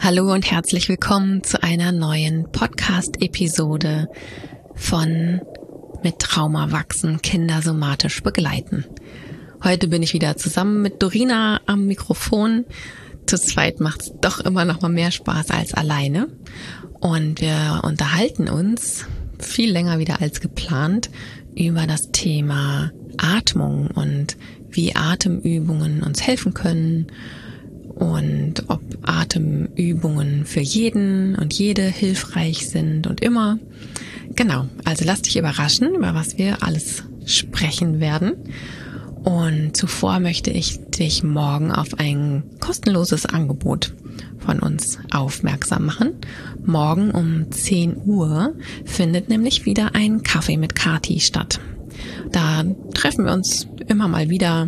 Hallo und herzlich willkommen zu einer neuen Podcast-Episode von Mit Trauma wachsen, Kinder somatisch begleiten. Heute bin ich wieder zusammen mit Dorina am Mikrofon. Zu zweit macht es doch immer noch mal mehr Spaß als alleine. Und wir unterhalten uns viel länger wieder als geplant über das Thema Atmung und wie Atemübungen uns helfen können und ob Atemübungen für jeden und jede hilfreich sind und immer. Genau, also lass dich überraschen, über was wir alles sprechen werden. Und zuvor möchte ich dich morgen auf ein kostenloses Angebot von uns aufmerksam machen. Morgen um 10 Uhr findet nämlich wieder ein Kaffee mit Kati statt. Da treffen wir uns immer mal wieder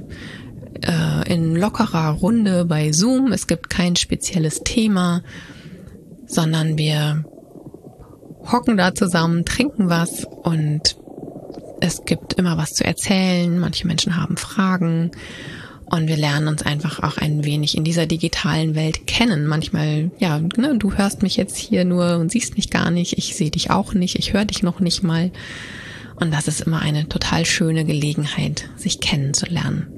in lockerer Runde bei Zoom. Es gibt kein spezielles Thema, sondern wir hocken da zusammen, trinken was und es gibt immer was zu erzählen. Manche Menschen haben Fragen und wir lernen uns einfach auch ein wenig in dieser digitalen Welt kennen. Manchmal, ja, ne, du hörst mich jetzt hier nur und siehst mich gar nicht. Ich sehe dich auch nicht. Ich höre dich noch nicht mal. Und das ist immer eine total schöne Gelegenheit, sich kennenzulernen.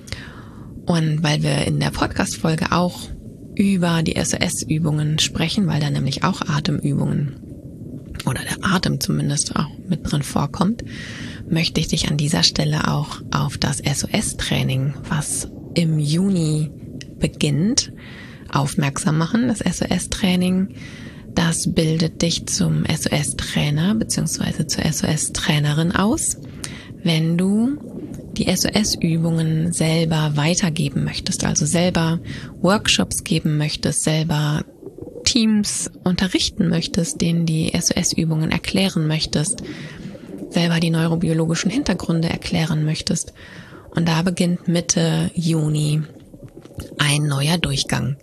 Und weil wir in der Podcast-Folge auch über die SOS-Übungen sprechen, weil da nämlich auch Atemübungen oder der Atem zumindest auch mit drin vorkommt, möchte ich dich an dieser Stelle auch auf das SOS-Training, was im Juni beginnt, aufmerksam machen. Das SOS-Training, das bildet dich zum SOS-Trainer bzw. zur SOS-Trainerin aus, wenn du die SOS-Übungen selber weitergeben möchtest, also selber Workshops geben möchtest, selber Teams unterrichten möchtest, denen die SOS-Übungen erklären möchtest, selber die neurobiologischen Hintergründe erklären möchtest. Und da beginnt Mitte Juni ein neuer Durchgang.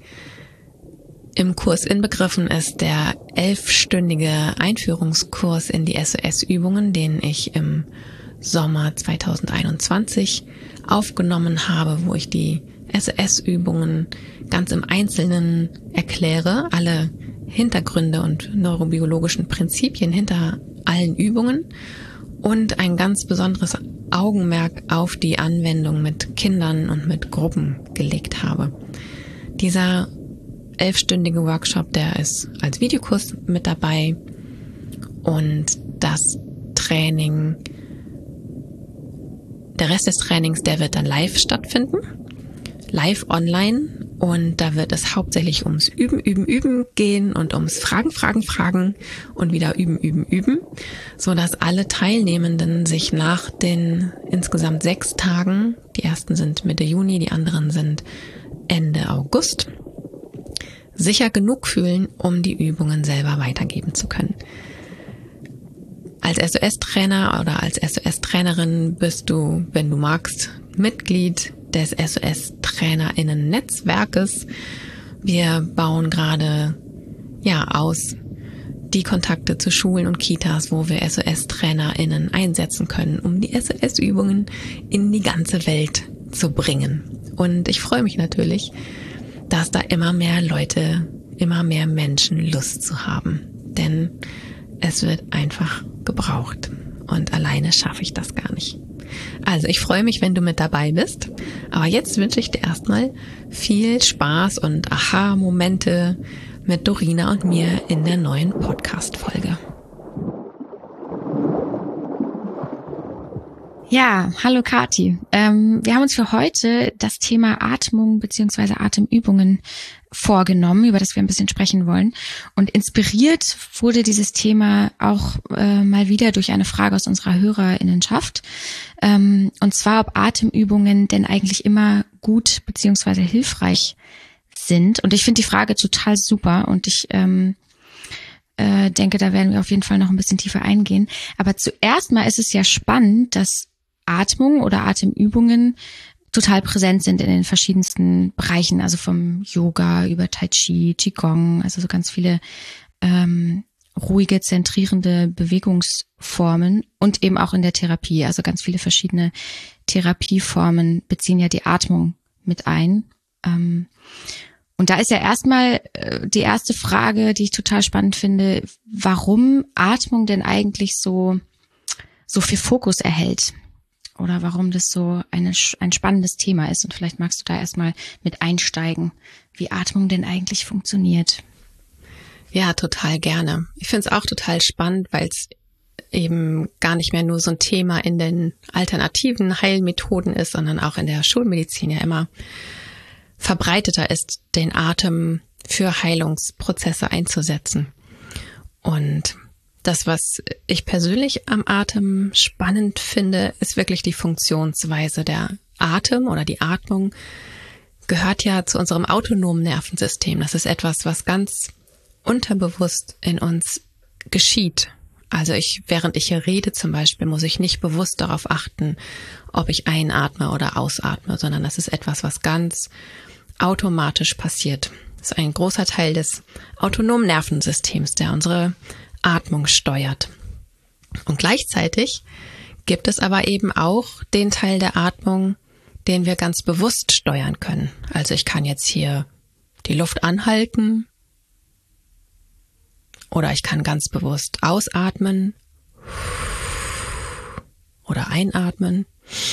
Im Kurs inbegriffen ist der 11-stündige Einführungskurs in die SOS-Übungen, den ich im Sommer 2021 aufgenommen habe, wo ich die SOS-Übungen ganz im Einzelnen erkläre, alle Hintergründe und neurobiologischen Prinzipien hinter allen Übungen und ein ganz besonderes Augenmerk auf die Anwendung mit Kindern und mit Gruppen gelegt habe. Dieser 11-stündige Workshop, der ist als Videokurs mit dabei und das Training, der Rest des Trainings, der wird dann live stattfinden, live online, und da wird es hauptsächlich ums Üben, Üben, Üben gehen und ums Fragen, Fragen, Fragen und wieder Üben, Üben, Üben, so dass alle Teilnehmenden sich nach den insgesamt 6 Tagen, die ersten sind Mitte Juni, die anderen sind Ende August, sicher genug fühlen, um die Übungen selber weitergeben zu können. Als SOS-Trainer oder als SOS-Trainerin bist du, wenn du magst, Mitglied des SOS-TrainerInnen-Netzwerkes. Wir bauen gerade aus die Kontakte zu Schulen und Kitas, wo wir SOS-TrainerInnen einsetzen können, um die SOS-Übungen in die ganze Welt zu bringen. Und ich freue mich natürlich, dass da immer mehr Leute, immer mehr Menschen Lust zu haben. Denn es wird einfach gebraucht und alleine schaffe ich das gar nicht. Also ich freue mich, wenn du mit dabei bist, aber jetzt wünsche ich dir erstmal viel Spaß und Aha-Momente mit Dorina und mir in der neuen Podcast-Folge. Ja, hallo Kati. Wir haben uns für heute das Thema Atmung bzw. Atemübungen vorgenommen, über das wir ein bisschen sprechen wollen. Und inspiriert wurde dieses Thema auch mal wieder durch eine Frage aus unserer HörerInnenschaft. Und zwar, ob Atemübungen denn eigentlich immer gut bzw. hilfreich sind. Und ich finde die Frage total super und ich denke, da werden wir auf jeden Fall noch ein bisschen tiefer eingehen. Aber zuerst mal ist es ja spannend, dass Atmung oder Atemübungen total präsent sind in den verschiedensten Bereichen, also vom Yoga über Tai Chi, Qigong, also so ganz viele ruhige, zentrierende Bewegungsformen und eben auch in der Therapie, also ganz viele verschiedene Therapieformen beziehen ja die Atmung mit ein. Und da ist ja erstmal die erste Frage, die ich total spannend finde, warum Atmung denn eigentlich so viel Fokus erhält oder warum das so ein spannendes Thema ist. Und vielleicht magst du da erstmal mit einsteigen, wie Atmung denn eigentlich funktioniert. Ja, total gerne. Ich finde es auch total spannend, weil es eben gar nicht mehr nur so ein Thema in den alternativen Heilmethoden ist, sondern auch in der Schulmedizin ja immer verbreiteter ist, den Atem für Heilungsprozesse einzusetzen. Und das, was ich persönlich am Atem spannend finde, ist wirklich die Funktionsweise. Der Atem oder die Atmung gehört ja zu unserem autonomen Nervensystem. Das ist etwas, was ganz unterbewusst in uns geschieht. Also während ich hier rede zum Beispiel, muss ich nicht bewusst darauf achten, ob ich einatme oder ausatme, sondern das ist etwas, was ganz automatisch passiert. Das ist ein großer Teil des autonomen Nervensystems, der unsere Atmung steuert. Und gleichzeitig gibt es aber eben auch den Teil der Atmung, den wir ganz bewusst steuern können. Also ich kann jetzt hier die Luft anhalten oder ich kann ganz bewusst ausatmen oder einatmen,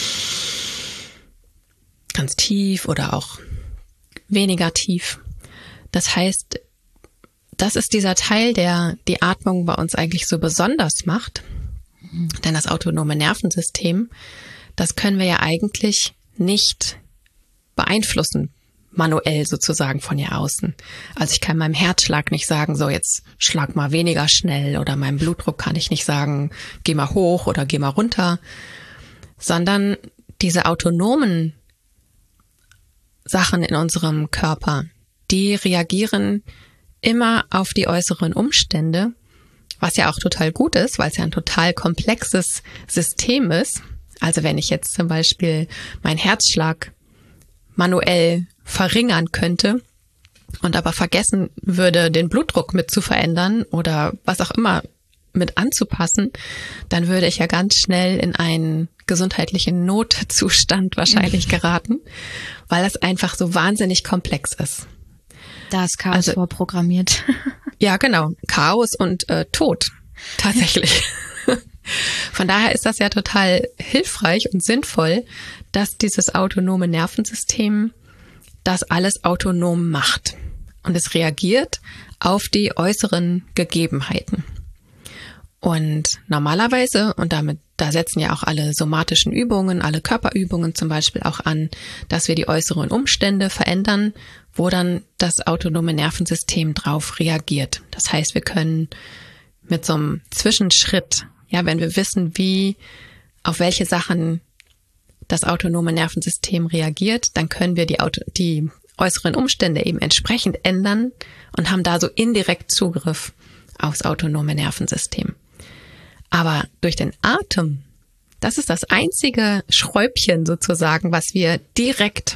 ganz tief oder auch weniger tief. Das heißt, das ist dieser Teil, der die Atmung bei uns eigentlich so besonders macht. Denn das autonome Nervensystem, das können wir ja eigentlich nicht beeinflussen, manuell sozusagen von hier außen. Also ich kann meinem Herzschlag nicht sagen, so jetzt schlag mal weniger schnell, oder meinem Blutdruck kann ich nicht sagen, geh mal hoch oder geh mal runter, sondern diese autonomen Sachen in unserem Körper, die reagieren immer auf die äußeren Umstände, was ja auch total gut ist, weil es ja ein total komplexes System ist. Also wenn ich jetzt zum Beispiel meinen Herzschlag manuell verringern könnte und aber vergessen würde, den Blutdruck mit zu verändern oder was auch immer mit anzupassen, dann würde ich ja ganz schnell in einen gesundheitlichen Notzustand wahrscheinlich geraten, weil das einfach so wahnsinnig komplex ist. Da ist Chaos vorprogrammiert. Ja, genau. Chaos und Tod. Tatsächlich. Von daher ist das ja total hilfreich und sinnvoll, dass dieses autonome Nervensystem das alles autonom macht. Und es reagiert auf die äußeren Gegebenheiten. Und normalerweise, und da setzen ja auch alle somatischen Übungen, alle Körperübungen zum Beispiel auch an, dass wir die äußeren Umstände verändern, wo dann das autonome Nervensystem drauf reagiert. Das heißt, wir können mit so einem Zwischenschritt, ja, wenn wir wissen, auf welche Sachen das autonome Nervensystem reagiert, dann können wir die äußeren Umstände eben entsprechend ändern und haben da so indirekt Zugriff aufs autonome Nervensystem. Aber durch den Atem, das ist das einzige Schräubchen sozusagen, was wir direkt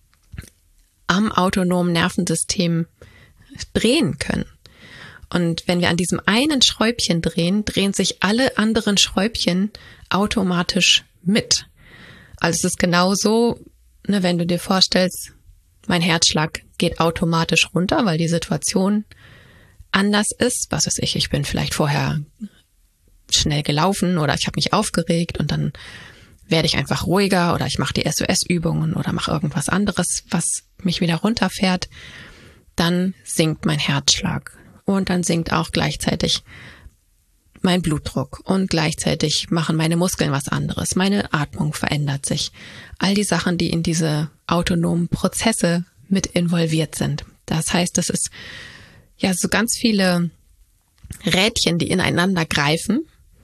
am autonomen Nervensystem drehen können. Und wenn wir an diesem einen Schräubchen drehen, drehen sich alle anderen Schräubchen automatisch mit. Also es ist genauso, wenn du dir vorstellst, mein Herzschlag geht automatisch runter, weil die Situation anders ist. Was weiß ich, ich bin vielleicht vorher schnell gelaufen oder ich habe mich aufgeregt und dann werde ich einfach ruhiger oder ich mache die SOS-Übungen oder mache irgendwas anderes, was mich wieder runterfährt. Dann sinkt mein Herzschlag und dann sinkt auch gleichzeitig mein Blutdruck und gleichzeitig machen meine Muskeln was anderes. Meine Atmung verändert sich. All die Sachen, die in diese autonomen Prozesse mit involviert sind. Das heißt, das ist ja so ganz viele Rädchen, die ineinander greifen,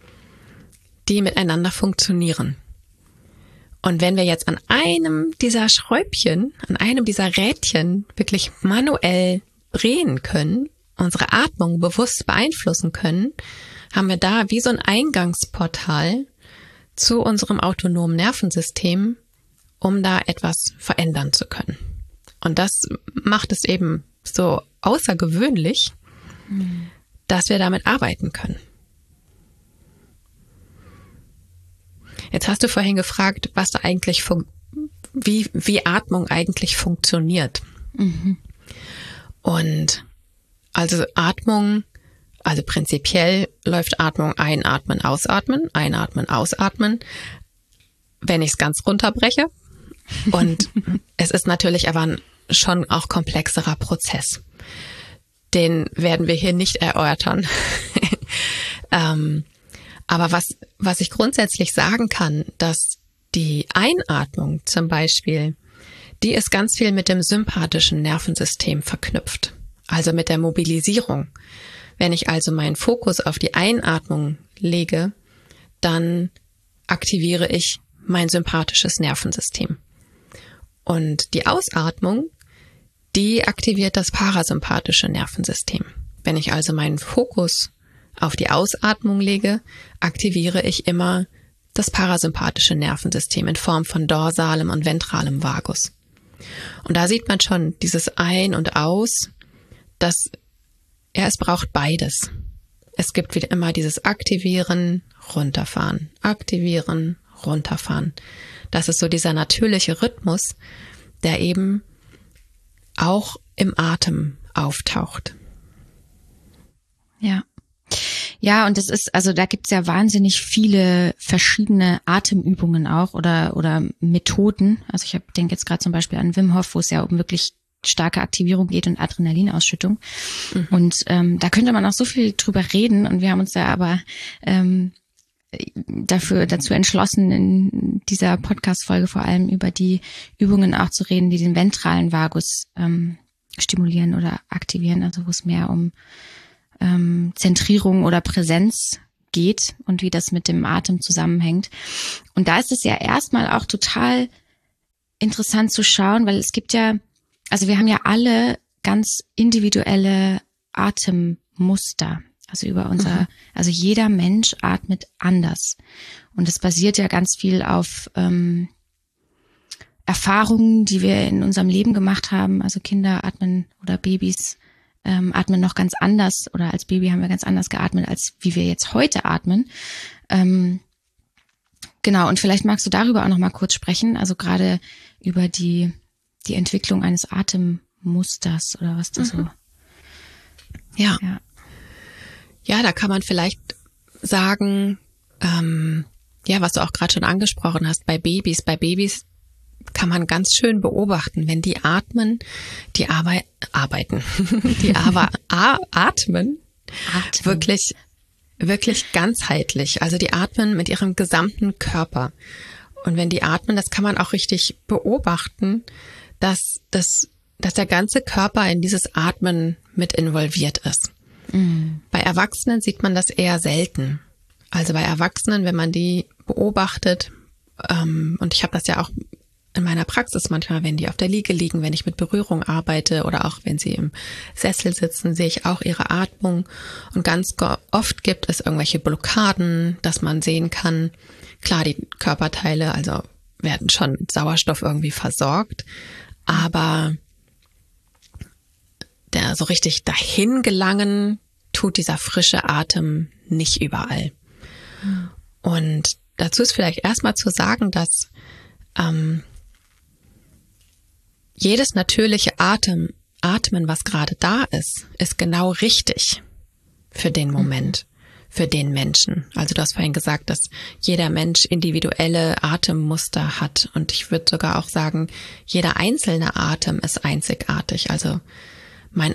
die miteinander funktionieren. Und wenn wir jetzt an einem dieser Schräubchen, an einem dieser Rädchen wirklich manuell drehen können, unsere Atmung bewusst beeinflussen können, haben wir da wie so ein Eingangsportal zu unserem autonomen Nervensystem, um da etwas verändern zu können. Und das macht es eben so außergewöhnlich, dass wir damit arbeiten können. Jetzt hast du vorhin gefragt, was da eigentlich wie Atmung eigentlich funktioniert. Mhm. Und also Atmung, also prinzipiell läuft Atmung einatmen, ausatmen, einatmen, ausatmen, wenn ich es ganz runterbreche. Und es ist natürlich aber schon auch komplexerer Prozess. Den werden wir hier nicht erörtern. Aber was ich grundsätzlich sagen kann, dass die Einatmung zum Beispiel, die ist ganz viel mit dem sympathischen Nervensystem verknüpft, also mit der Mobilisierung. Wenn ich also meinen Fokus auf die Einatmung lege, dann aktiviere ich mein sympathisches Nervensystem. Und die Ausatmung, die aktiviert das parasympathische Nervensystem. Wenn ich also meinen Fokus auf die Ausatmung lege, aktiviere ich immer das parasympathische Nervensystem in Form von dorsalem und ventralem Vagus. Und da sieht man schon dieses Ein- und Aus, dass es braucht beides. Es gibt wieder immer dieses Aktivieren, Runterfahren, Aktivieren, Runterfahren. Das ist so dieser natürliche Rhythmus, der eben auch im Atem auftaucht. Ja. Ja, und das ist, also da gibt's ja wahnsinnig viele verschiedene Atemübungen auch oder Methoden. Also ich denke jetzt gerade zum Beispiel an Wim Hof, wo es ja um wirklich starke Aktivierung geht und Adrenalinausschüttung. Mhm. Und da könnte man auch so viel drüber reden, und wir haben uns da aber dazu entschlossen, in dieser Podcast-Folge vor allem über die Übungen auch zu reden, die den ventralen Vagus stimulieren oder aktivieren, also wo es mehr um Zentrierung oder Präsenz geht und wie das mit dem Atem zusammenhängt. Und da ist es ja erstmal auch total interessant zu schauen, weil es gibt ja, also wir haben ja alle ganz individuelle Atemmuster. Also über also jeder Mensch atmet anders. Und das basiert ja ganz viel auf Erfahrungen, die wir in unserem Leben gemacht haben. Also Kinder atmen oder Babys atmen noch ganz anders, oder als Baby haben wir ganz anders geatmet, als wie wir jetzt heute atmen. Genau, und vielleicht magst du darüber auch noch mal kurz sprechen, also gerade über die Entwicklung eines Atemmusters oder was da so. Ja. Ja, da kann man vielleicht sagen, was du auch gerade schon angesprochen hast, bei Babys kann man ganz schön beobachten, wenn die atmen, die arbeiten, die aber atmen wirklich ganzheitlich. Also die atmen mit ihrem gesamten Körper. Und wenn die atmen, das kann man auch richtig beobachten, dass der ganze Körper in dieses Atmen mit involviert ist. Mhm. Bei Erwachsenen sieht man das eher selten. Also bei Erwachsenen, wenn man die beobachtet, und ich habe das ja auch in meiner Praxis manchmal, wenn die auf der Liege liegen, wenn ich mit Berührung arbeite oder auch wenn sie im Sessel sitzen, sehe ich auch ihre Atmung. Und ganz oft gibt es irgendwelche Blockaden, dass man sehen kann, klar, die Körperteile also werden schon mit Sauerstoff irgendwie versorgt, aber so richtig dahin gelangen tut dieser frische Atem nicht überall. Mhm. Und dazu ist vielleicht erstmal zu sagen, dass jedes natürliche Atmen, was gerade da ist genau richtig für den Moment, für den Menschen. Also du hast vorhin gesagt, dass jeder Mensch individuelle Atemmuster hat. Und ich würde sogar auch sagen, jeder einzelne Atem ist einzigartig. Also mein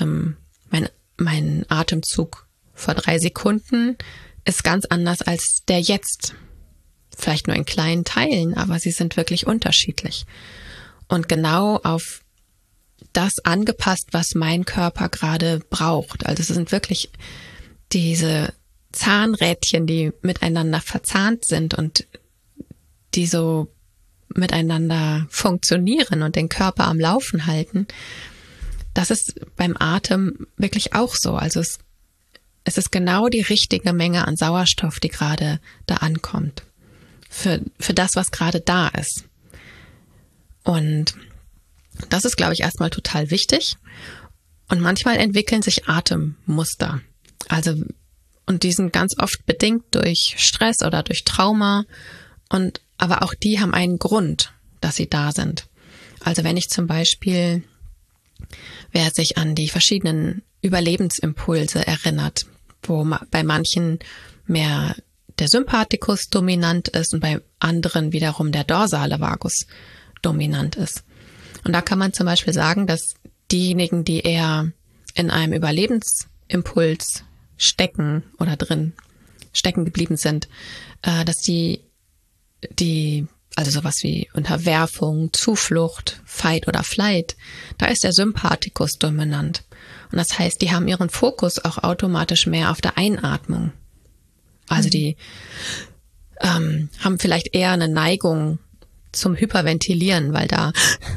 Atemzug vor 3 Sekunden ist ganz anders als der jetzt. Vielleicht nur in kleinen Teilen, aber sie sind wirklich unterschiedlich. Und genau auf das angepasst, was mein Körper gerade braucht. Also es sind wirklich diese Zahnrädchen, die miteinander verzahnt sind und die so miteinander funktionieren und den Körper am Laufen halten. Das ist beim Atem wirklich auch so. Also es ist genau die richtige Menge an Sauerstoff, die gerade da ankommt. Für das, was gerade da ist. Und das ist, glaube ich, erstmal total wichtig. Und manchmal entwickeln sich Atemmuster. Also, und die sind ganz oft bedingt durch Stress oder durch Trauma. Aber auch die haben einen Grund, dass sie da sind. Also wenn ich zum Beispiel wer sich an die verschiedenen Überlebensimpulse erinnert, wo bei manchen mehr der Sympathikus dominant ist und bei anderen wiederum der dorsale Vagus dominant ist. Und da kann man zum Beispiel sagen, dass diejenigen, die eher in einem Überlebensimpuls stecken oder drin stecken geblieben sind, dass die also sowas wie Unterwerfung, Zuflucht, Fight oder Flight, da ist der Sympathikus dominant. Und das heißt, die haben ihren Fokus auch automatisch mehr auf der Einatmung. Also die haben vielleicht eher eine Neigung zum Hyperventilieren, weil da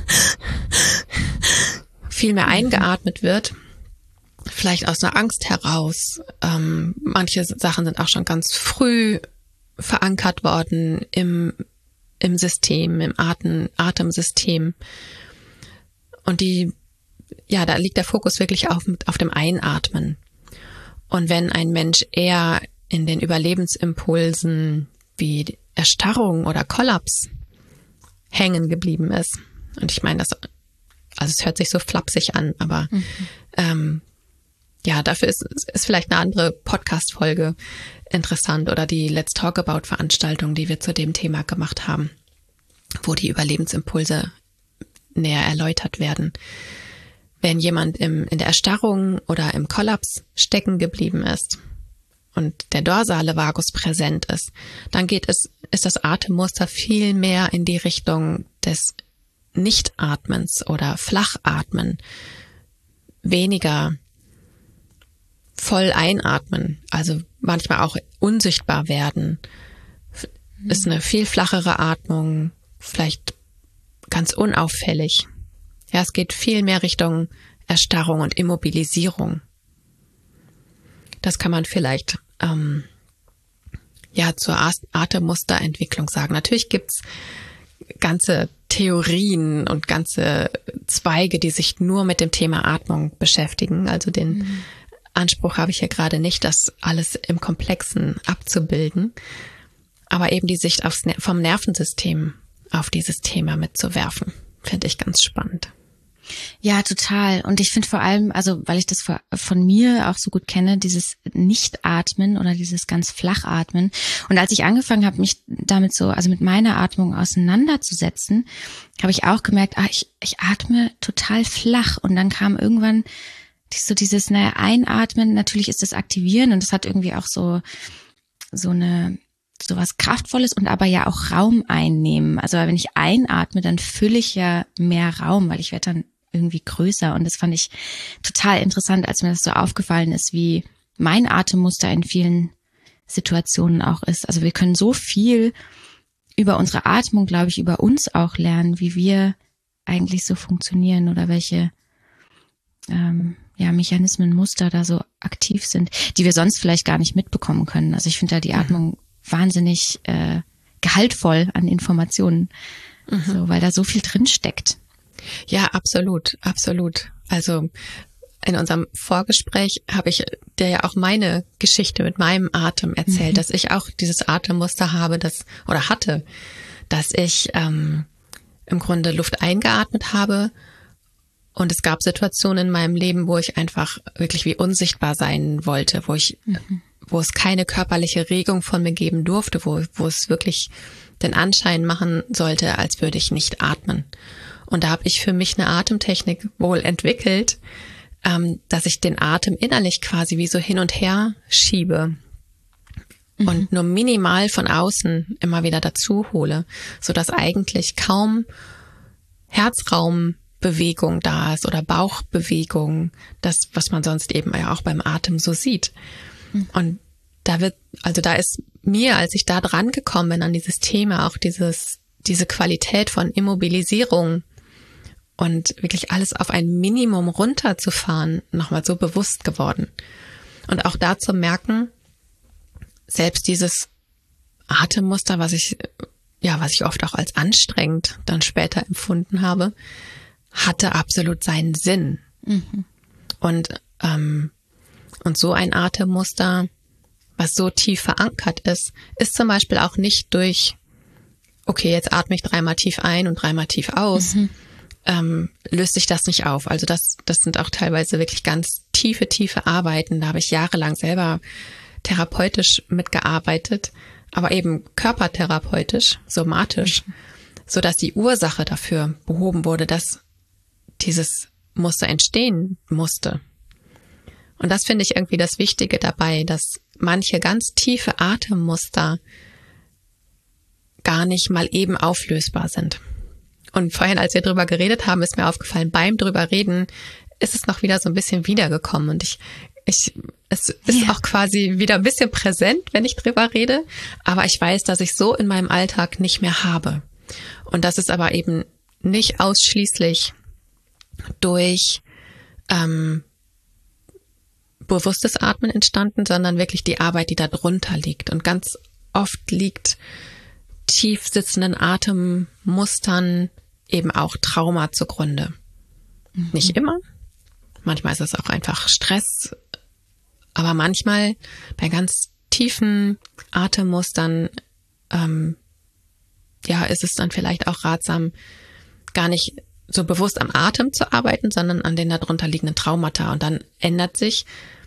viel mehr eingeatmet wird, vielleicht aus einer Angst heraus. Manche Sachen sind auch schon ganz früh verankert worden im System, im Atemsystem. Und da liegt der Fokus wirklich auf dem Einatmen. Und wenn ein Mensch eher in den Überlebensimpulsen wie Erstarrung oder Kollaps hängen geblieben ist, und ich meine, es hört sich so flapsig an, aber dafür ist vielleicht eine andere Podcast-Folge interessant oder die Let's Talk About Veranstaltung, die wir zu dem Thema gemacht haben, wo die Überlebensimpulse näher erläutert werden. Wenn jemand in der Erstarrung oder im Kollaps stecken geblieben ist und der dorsale Vagus präsent ist, dann ist das Atemmuster viel mehr in die Richtung des Nichtatmens oder Flachatmen, weniger voll einatmen, also manchmal auch unsichtbar werden, ist eine viel flachere Atmung, vielleicht ganz unauffällig. Ja, es geht viel mehr Richtung Erstarrung und Immobilisierung. Das kann man vielleicht zur Atemmusterentwicklung sagen. Natürlich gibt's ganze Theorien und ganze Zweige, die sich nur mit dem Thema Atmung beschäftigen. Also den Anspruch habe ich hier gerade nicht, das alles im Komplexen abzubilden, aber eben die Sicht vom Nervensystem auf dieses Thema mitzuwerfen, finde ich ganz spannend. Ja, total. Und ich finde vor allem, also weil ich das von mir auch so gut kenne, dieses Nichtatmen oder dieses ganz Flachatmen. Und als ich angefangen habe, mich damit mit meiner Atmung auseinanderzusetzen, habe ich auch gemerkt, ich atme total flach. Und dann kam irgendwann dieses Einatmen, natürlich ist das Aktivieren und das hat irgendwie auch so was Kraftvolles und aber ja auch Raum einnehmen. Also wenn ich einatme, dann fülle ich ja mehr Raum, weil ich werde dann irgendwie größer. Und das fand ich total interessant, als mir das so aufgefallen ist, wie mein Atemmuster in vielen Situationen auch ist. Also wir können so viel über unsere Atmung, glaube ich, über uns auch lernen, wie wir eigentlich so funktionieren oder welche Mechanismen, Muster da so aktiv sind, die wir sonst vielleicht gar nicht mitbekommen können. Also ich finde da die Atmung wahnsinnig gehaltvoll an Informationen, so, weil da so viel drin steckt. Ja, absolut, absolut. Also in unserem Vorgespräch habe ich dir ja auch meine Geschichte mit meinem Atem erzählt, dass ich auch dieses Atemmuster hatte, dass ich im Grunde Luft eingeatmet habe. Und es gab Situationen in meinem Leben, wo ich einfach wirklich wie unsichtbar sein wollte, wo es keine körperliche Regung von mir geben durfte, wo es wirklich den Anschein machen sollte, als würde ich nicht atmen. Und da habe ich für mich eine Atemtechnik wohl entwickelt, dass ich den Atem innerlich quasi wie so hin und her schiebe und nur minimal von außen immer wieder dazu hole, sodass eigentlich kaum Herzraumbewegung da ist oder Bauchbewegung, das, was man sonst eben ja auch beim Atem so sieht. Und da ist mir, als ich da dran gekommen bin an dieses Thema, auch diese Qualität von Immobilisierung und wirklich alles auf ein Minimum runterzufahren, nochmal so bewusst geworden. Und auch da zu merken, selbst dieses Atemmuster, was ich oft auch als anstrengend dann später empfunden habe, hatte absolut seinen Sinn. Und so ein Atemmuster, was so tief verankert ist zum Beispiel auch nicht durch, okay, jetzt atme ich 3-mal tief ein und 3-mal tief aus, löst sich das nicht auf. Also das sind auch teilweise wirklich ganz tiefe Arbeiten. Da habe ich jahrelang selber therapeutisch mitgearbeitet, aber eben körpertherapeutisch, somatisch, so dass die Ursache dafür behoben wurde, dass dieses Muster entstehen musste. Und das finde ich irgendwie das Wichtige dabei, dass manche ganz tiefe Atemmuster gar nicht mal eben auflösbar sind. Und vorhin, als wir drüber geredet haben, ist mir aufgefallen, beim drüber reden ist es noch wieder so ein bisschen wiedergekommen. Und es ist auch quasi wieder ein bisschen präsent, wenn ich drüber rede. Aber ich weiß, dass ich so in meinem Alltag nicht mehr habe. Und das ist aber eben nicht ausschließlich durch bewusstes Atmen entstanden, sondern wirklich die Arbeit, die da drunter liegt. Und ganz oft liegt tief sitzenden Atemmustern eben auch Trauma zugrunde. Nicht immer. Manchmal ist es auch einfach Stress. Aber manchmal bei ganz tiefen Atemmustern, ist es dann vielleicht auch ratsam, gar nicht so bewusst am Atem zu arbeiten, sondern an den darunter liegenden Traumata. Und dann ändert sich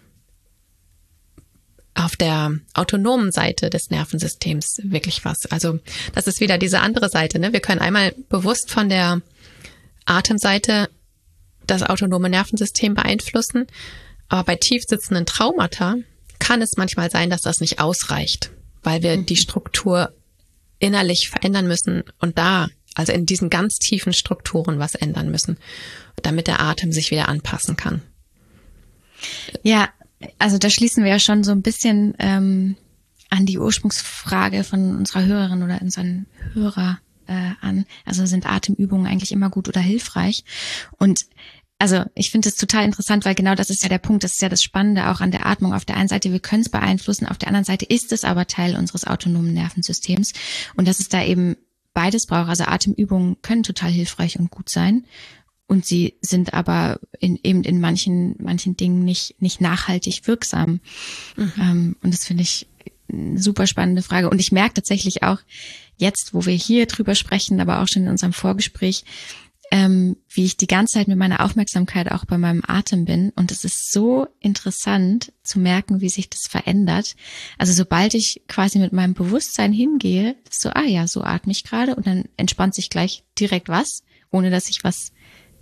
auf der autonomen Seite des Nervensystems wirklich was. Also das ist wieder diese andere Seite, ne? Wir können einmal bewusst von der Atemseite das autonome Nervensystem beeinflussen, aber bei tief sitzenden Traumata kann es manchmal sein, dass das nicht ausreicht, weil wir die Struktur innerlich verändern müssen und also in diesen ganz tiefen Strukturen was ändern müssen, damit der Atem sich wieder anpassen kann. Ja, also da schließen wir ja schon so ein bisschen an die Ursprungsfrage von unserer Hörerin oder unseren Hörer an. Also sind Atemübungen eigentlich immer gut oder hilfreich? Und also ich finde es total interessant, weil genau das ist ja der Punkt, das ist ja das Spannende auch an der Atmung. Auf der einen Seite, wir können es beeinflussen, auf der anderen Seite ist es aber Teil unseres autonomen Nervensystems. Und dass es da eben beides braucht. Also Atemübungen können total hilfreich und gut sein. Und sie sind aber in manchen Dingen nicht nachhaltig wirksam. Und das finde ich eine super spannende Frage. Und ich merke tatsächlich auch jetzt, wo wir hier drüber sprechen, aber auch schon in unserem Vorgespräch, wie ich die ganze Zeit mit meiner Aufmerksamkeit auch bei meinem Atem bin. Und es ist so interessant zu merken, wie sich das verändert. Also sobald ich quasi mit meinem Bewusstsein hingehe, so, so atme ich gerade und dann entspannt sich gleich direkt was, ohne dass ich was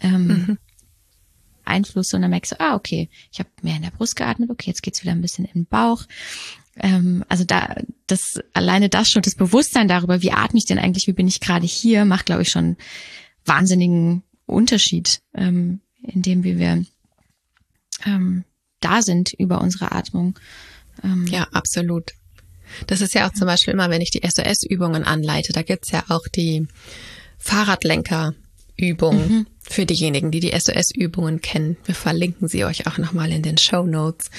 Einfluss und dann merkst du, okay, ich habe mehr in der Brust geatmet, okay, jetzt geht's wieder ein bisschen in den Bauch. Also alleine das schon, das Bewusstsein darüber, wie atme ich denn eigentlich, wie bin ich gerade hier, macht, glaube ich, schon wahnsinnigen Unterschied, in dem, wie wir da sind über unsere Atmung. Ja, absolut. Das ist ja auch zum Beispiel immer, wenn ich die SOS-Übungen anleite, da gibt's ja auch die Fahrradlenker-Übung für diejenigen, die SOS-Übungen kennen. Wir verlinken sie euch auch nochmal in den Shownotes.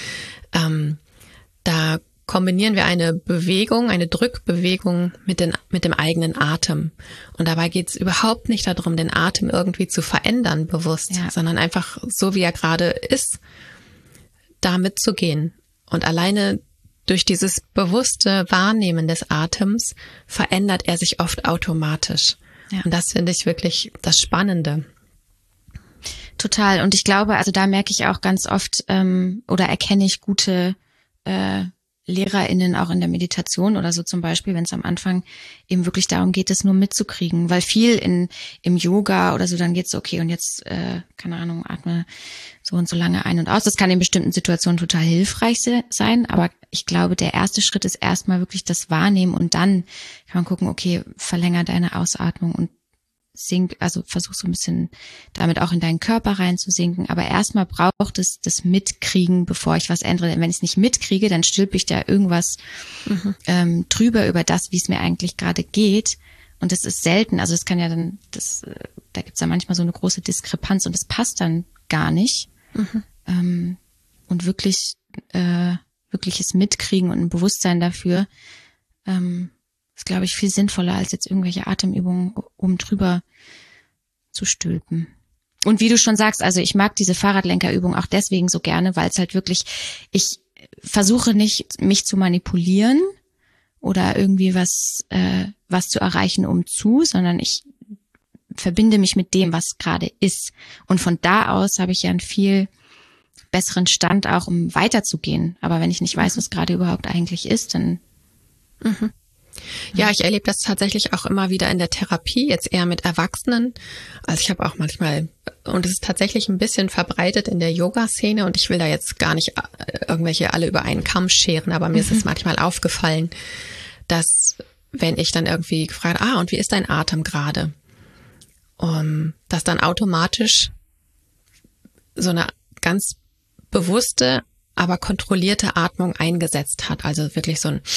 Da kombinieren wir eine Bewegung, eine Drückbewegung mit dem eigenen Atem. Und dabei geht es überhaupt nicht darum, den Atem irgendwie zu verändern bewusst, sondern einfach so, wie er gerade ist, da mitzugehen. Und alleine durch dieses bewusste Wahrnehmen des Atems verändert er sich oft automatisch. Ja. Und das finde ich wirklich das Spannende. Total. Und ich glaube, also da merke ich auch ganz oft oder erkenne ich gute LehrerInnen auch in der Meditation oder so zum Beispiel, wenn es am Anfang eben wirklich darum geht, es nur mitzukriegen. Weil viel im Yoga oder so, dann geht's okay und jetzt, keine Ahnung, atme so und so lange ein und aus. Das kann in bestimmten Situationen total hilfreich sein, aber ich glaube, der erste Schritt ist erstmal wirklich das Wahrnehmen und dann kann man gucken, okay, verlänger deine Ausatmung und also versuch so ein bisschen damit auch in deinen Körper reinzusinken. Aber erstmal braucht es das Mitkriegen, bevor ich was ändere. Denn wenn ich es nicht mitkriege, dann stülpe ich da irgendwas drüber über das, wie es mir eigentlich gerade geht. Und das ist selten. Also es kann ja dann, da gibt's ja manchmal so eine große Diskrepanz und das passt dann gar nicht. Und wirkliches Mitkriegen und ein Bewusstsein dafür, ist, glaube ich, viel sinnvoller, als jetzt irgendwelche Atemübungen um drüber zu stülpen. Und wie du schon sagst, also ich mag diese Fahrradlenkerübung auch deswegen so gerne, weil es halt wirklich, ich versuche nicht, mich zu manipulieren oder irgendwie was zu erreichen, sondern ich verbinde mich mit dem, was gerade ist. Und von da aus habe ich ja einen viel besseren Stand auch, um weiterzugehen. Aber wenn ich nicht weiß, was gerade überhaupt eigentlich ist, dann... Ja, ich erlebe das tatsächlich auch immer wieder in der Therapie, jetzt eher mit Erwachsenen. Also ich habe auch manchmal, und es ist tatsächlich ein bisschen verbreitet in der Yoga-Szene, und ich will da jetzt gar nicht irgendwelche alle über einen Kamm scheren, aber mir ist es manchmal aufgefallen, dass wenn ich dann irgendwie gefragt, und wie ist dein Atem gerade? Dass dann automatisch so eine ganz bewusste, aber kontrollierte Atmung eingesetzt hat. Also wirklich so ein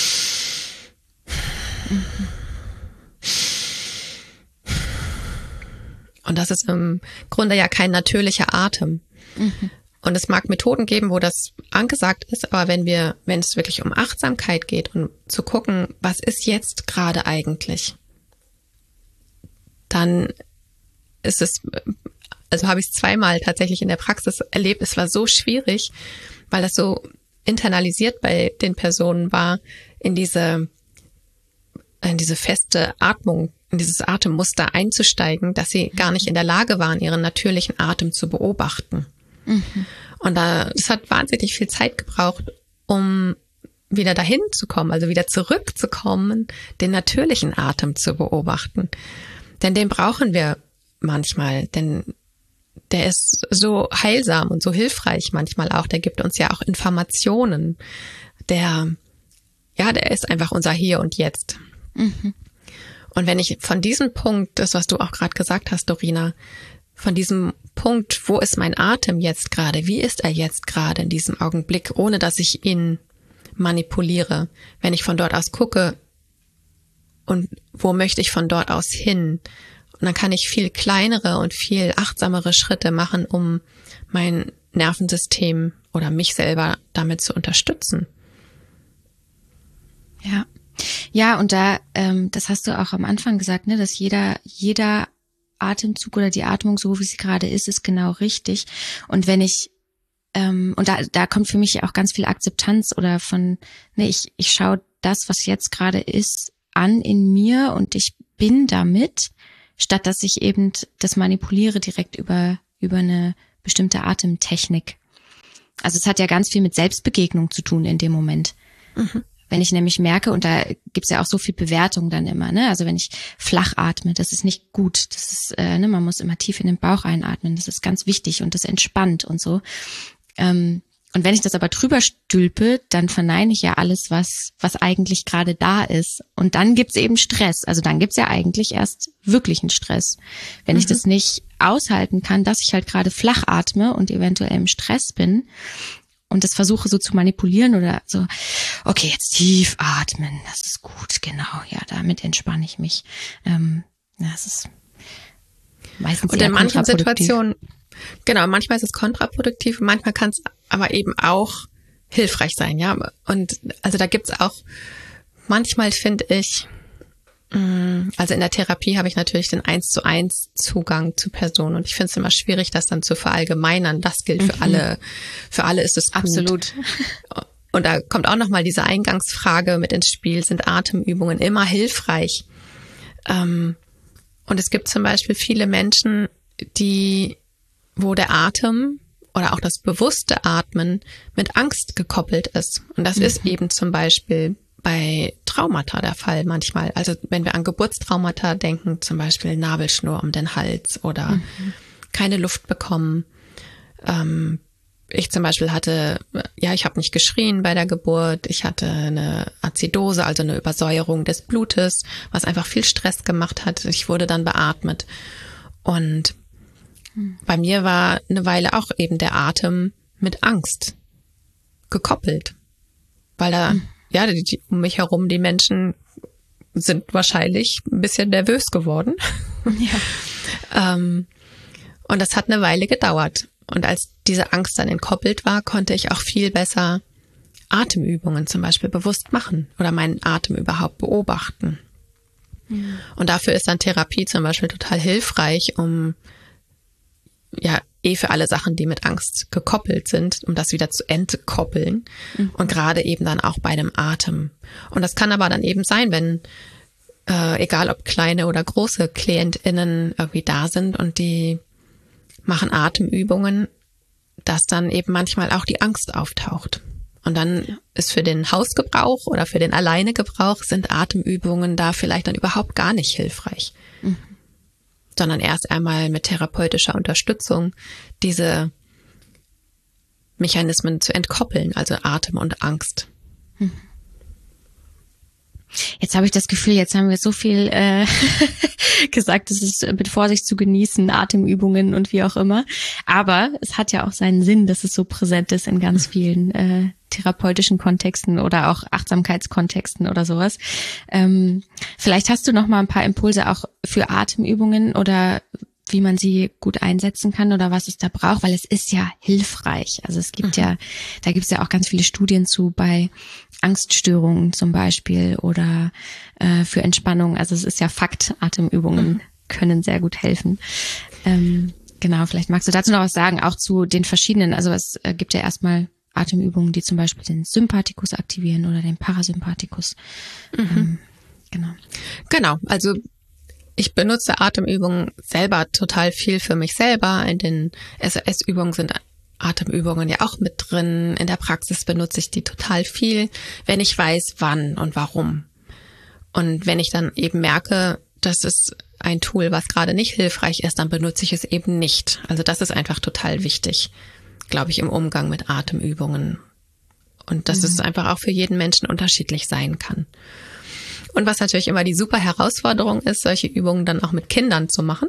Und das ist im Grunde ja kein natürlicher Atem. Und es mag Methoden geben, wo das angesagt ist, aber wenn es wirklich um Achtsamkeit geht und zu gucken, was ist jetzt gerade eigentlich, dann ist es, also habe ich es zweimal tatsächlich in der Praxis erlebt, es war so schwierig, weil das so internalisiert bei den Personen war, in diese feste Atmung, in dieses Atemmuster einzusteigen, dass sie gar nicht in der Lage waren, ihren natürlichen Atem zu beobachten. Und das hat wahnsinnig viel Zeit gebraucht, um wieder dahin zu kommen, also wieder zurückzukommen, den natürlichen Atem zu beobachten. Denn den brauchen wir manchmal, denn der ist so heilsam und so hilfreich manchmal auch. Der gibt uns ja auch Informationen. Der ist einfach unser Hier und Jetzt. Und wenn ich von diesem Punkt, das, was du auch gerade gesagt hast, Dorina, von diesem Punkt, wo ist mein Atem jetzt gerade, wie ist er jetzt gerade in diesem Augenblick, ohne dass ich ihn manipuliere, wenn ich von dort aus gucke und wo möchte ich von dort aus hin, und dann kann ich viel kleinere und viel achtsamere Schritte machen, um mein Nervensystem oder mich selber damit zu unterstützen. Ja, und da, das hast du auch am Anfang gesagt, ne, dass jeder Atemzug oder die Atmung, so wie sie gerade ist genau richtig. Und wenn ich, und da kommt für mich auch ganz viel Akzeptanz oder von, ne, ich schaue das, was jetzt gerade ist, an in mir und ich bin damit, statt dass ich eben das manipuliere direkt über eine bestimmte Atemtechnik. Also es hat ja ganz viel mit Selbstbegegnung zu tun in dem Moment. Wenn ich nämlich merke, und da gibt's ja auch so viel Bewertung dann immer, ne? Also wenn ich flach atme, das ist nicht gut. Das ist, man muss immer tief in den Bauch einatmen. Das ist ganz wichtig und das entspannt und so. Und wenn ich das aber drüber stülpe, dann verneine ich ja alles, was eigentlich gerade da ist. Und dann gibt's eben Stress. Also dann gibt's ja eigentlich erst wirklichen Stress. Wenn ich das nicht aushalten kann, dass ich halt gerade flach atme und eventuell im Stress bin, und das versuche so zu manipulieren oder so, okay, jetzt tief atmen, das ist gut, genau, ja, damit entspanne ich mich. Das ist meistens und in manchen Situationen, genau, manchmal ist es kontraproduktiv, manchmal kann es aber eben auch hilfreich sein, ja. Und also da gibt's auch, manchmal finde ich, also in der Therapie habe ich natürlich den 1:1 Zugang zu Personen und ich finde es immer schwierig, das dann zu verallgemeinern. Das gilt für alle ist es gut. Absolut. Und da kommt auch nochmal diese Eingangsfrage mit ins Spiel, sind Atemübungen immer hilfreich? Und es gibt zum Beispiel viele Menschen, wo der Atem oder auch das bewusste Atmen mit Angst gekoppelt ist. Und das ist eben zum Beispiel bei Traumata der Fall manchmal. Also wenn wir an Geburtstraumata denken, zum Beispiel Nabelschnur um den Hals oder keine Luft bekommen. Ich zum Beispiel ich habe nicht geschrien bei der Geburt. Ich hatte eine Azidose, also eine Übersäuerung des Blutes, was einfach viel Stress gemacht hat. Ich wurde dann beatmet. Und bei mir war eine Weile auch eben der Atem mit Angst gekoppelt, weil da um mich herum, die Menschen sind wahrscheinlich ein bisschen nervös geworden. Ja. Und das hat eine Weile gedauert. Und als diese Angst dann entkoppelt war, konnte ich auch viel besser Atemübungen zum Beispiel bewusst machen oder meinen Atem überhaupt beobachten. Mhm. Und dafür ist dann Therapie zum Beispiel total hilfreich, um für alle Sachen, die mit Angst gekoppelt sind, um das wieder zu entkoppeln. Und gerade eben dann auch bei dem Atem. Und das kann aber dann eben sein, wenn egal ob kleine oder große KlientInnen irgendwie da sind und die machen Atemübungen, dass dann eben manchmal auch die Angst auftaucht. Und dann ist für den Hausgebrauch oder für den Alleinegebrauch sind Atemübungen da vielleicht dann überhaupt gar nicht hilfreich. Sondern erst einmal mit therapeutischer Unterstützung diese Mechanismen zu entkoppeln, also Atem und Angst. Jetzt habe ich das Gefühl, jetzt haben wir so viel gesagt, es ist mit Vorsicht zu genießen, Atemübungen und wie auch immer. Aber es hat ja auch seinen Sinn, dass es so präsent ist in ganz vielen therapeutischen Kontexten oder auch Achtsamkeitskontexten oder sowas. Vielleicht hast du noch mal ein paar Impulse auch für Atemübungen oder wie man sie gut einsetzen kann oder was es da braucht, weil es ist ja hilfreich. Also es gibt da gibt es ja auch ganz viele Studien zu bei Angststörungen zum Beispiel oder für Entspannung. Also es ist ja Fakt, Atemübungen können sehr gut helfen. Genau, vielleicht magst du dazu noch was sagen, auch zu den verschiedenen, also es gibt ja erstmal Atemübungen, die zum Beispiel den Sympathikus aktivieren oder den Parasympathikus. Genau, also ich benutze Atemübungen selber total viel für mich selber. In den SOS-Übungen sind Atemübungen ja auch mit drin. In der Praxis benutze ich die total viel, wenn ich weiß, wann und warum. Und wenn ich dann eben merke, das ist ein Tool, was gerade nicht hilfreich ist, dann benutze ich es eben nicht. Also das ist einfach total wichtig, glaube ich, im Umgang mit Atemübungen. Und dass es einfach auch für jeden Menschen unterschiedlich sein kann. Und was natürlich immer die super Herausforderung ist, solche Übungen dann auch mit Kindern zu machen.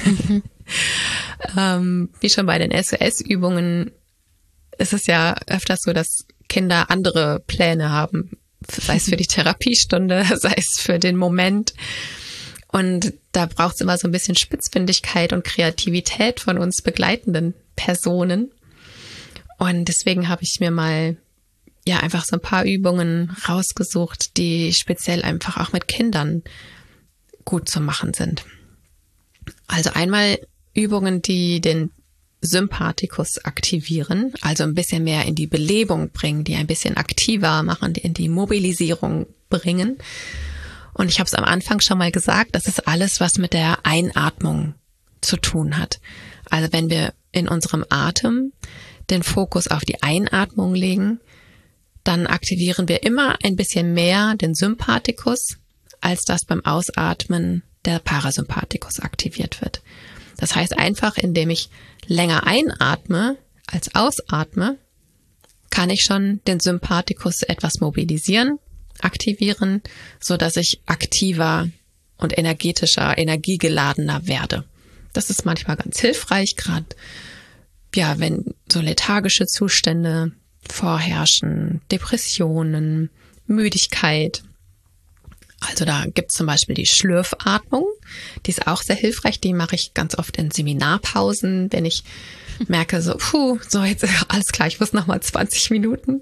Wie schon bei den SOS-Übungen ist es ja öfters so, dass Kinder andere Pläne haben, sei es für die Therapiestunde, sei es für den Moment. Und da braucht es immer so ein bisschen Spitzfindigkeit und Kreativität von uns begleitenden Personen. Und deswegen habe ich mir mal einfach so ein paar Übungen rausgesucht, die speziell einfach auch mit Kindern gut zu machen sind. Also einmal Übungen, die den Sympathikus aktivieren, also ein bisschen mehr in die Belebung bringen, die ein bisschen aktiver machen, die in die Mobilisierung bringen. Und ich habe es am Anfang schon mal gesagt, das ist alles, was mit der Einatmung zu tun hat. Also wenn wir in unserem Atem den Fokus auf die Einatmung legen, dann aktivieren wir immer ein bisschen mehr den Sympathikus, als dass beim Ausatmen der Parasympathikus aktiviert wird. Das heißt einfach, indem ich länger einatme als ausatme, kann ich schon den Sympathikus etwas mobilisieren, aktivieren, so dass ich aktiver und energetischer, energiegeladener werde. Das ist manchmal ganz hilfreich, gerade wenn so lethargische Zustände vorherrschen, Depressionen, Müdigkeit. Also da gibt es zum Beispiel die Schlürfatmung, die ist auch sehr hilfreich, die mache ich ganz oft in Seminarpausen, wenn ich merke so, jetzt alles klar, ich muss noch mal 20 Minuten.